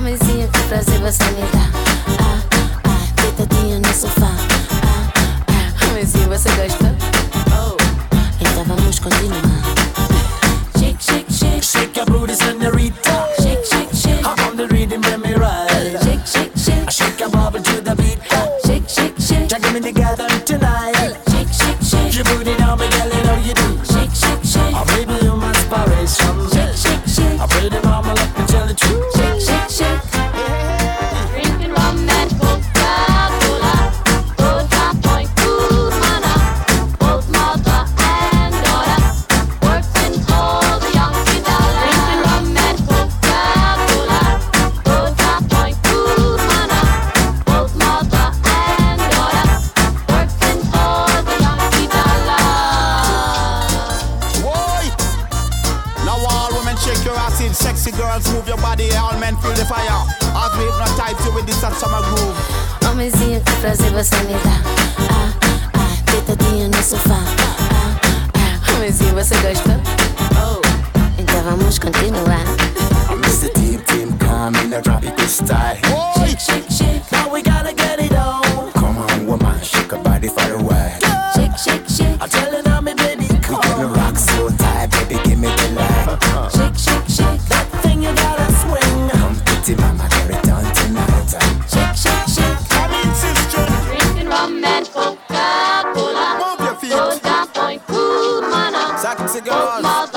Mamizinha, que prazer você me dá. Deitadinha no sofá. Mamizinha, você gosta? Oh. Então vamos continuar. Shake, shake, shake. Shake your booty, senorita. Shake, shake, shake. Hop on the rhythm, let me ride. Shake, shake, shake. Shake your bubble to the beat. Shake, shake, shake. Just give me the gather tonight. Shake, shake, shake. Your booty now, me girl, you know you do. Shake, shake, shake. Oh, baby, you're my inspiration. Shake, shake, shake. I pray the mama let me tell the truth. Shake, shake, shake. Drinking rum and Coca-Cola, Coca Point, good mana. Both mother and daughter, working for the Yankee dollar. Drinking rum and Coca-Cola, Coca Point, good mana. Both mother and daughter, working for the Yankee dollar. Boy! Now all women shake your ass in. Sexy girls move your body. All men feel the fire. As we hypnotize you with this hot summer groove. Mamizinha, que prazer você me dá. Deitadinha no sofá. Mamizinha, você gosta? Oh. Então vamos continuar. I'm Mr. Team, come in a tropical style. Shake, shake, shake. Now we gotta get it on. Come on, woman, shake your body for a while. Shake, shake, shake. I'm telling her, me baby, We come gonna on. rock so tight, baby, give me the light. Shake, shake, shake. That thing you gotta swing. Come pretty mama, get it on tonight. Shake, shake, shake. Come in, sister. Drinking rum and Coca-Cola, Move your feet. Coca Point, good mana. Sexy Both girls. mother